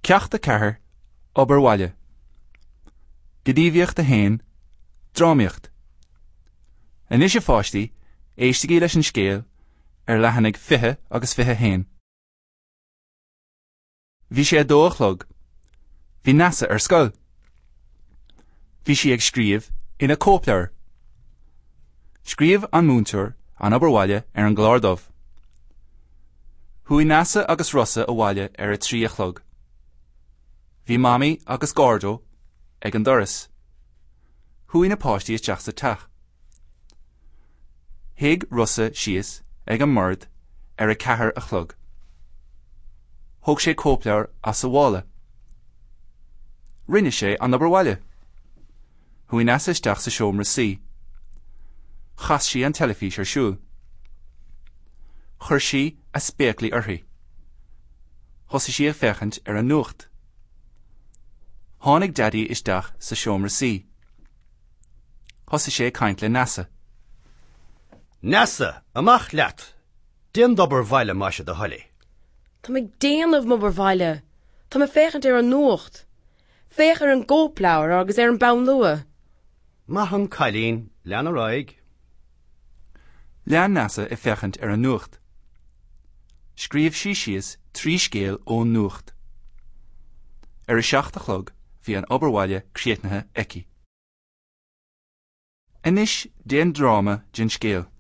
Ceachta cethair obair bhaile. Gníomhaíocht a hain, drámaíocht. Anis a fáistí, éistigi leis an scéal, leathannig 20 agus 21. Bhí sé a dóchlog. Bhí NASA ar scoil. Bhí si ag scríomh ina cópleabhar. Scríomh an múntóir an obair bhaile ar an gláardómh. Thuaigh NASA agus Rosa a bhaile ar a tríochlog. Bhí mamaí agus Gordo ag an doras. Thuaigh na páistí isteach sa teach. Thuig Rosa síos ag an mord ar a 4 a chlog. Thug sé cópleabhar as sa bhála. Rinne sé an obair bhaile. Thuaigh NASA isteach sa seomra sí. Chas sí an telefís ar siúl. Chur sí a spéaclaí orthaí. Thosaigh sí a feiceant ar an nuacht. Tháinig daddy isteach sa seomra sí. Thosaigh sé caint le NASA. NASA, amach leat. Déan d'obair bhaile maise do thoilí. Tá ag déanamh m'obair bhaile. Tá féchant ar an nuacht. Féach ar an gcópleabhar agus ar an bam lua. Maithan cailín, lean a roig. Lean NASA i feiceant ar an nuacht. Scríomh sí síos 3 scéal ón nuacht. Ar a 7 a chlog, bhí an obair bhaile críochnaithe eici. Inis déan dráma gin scéal.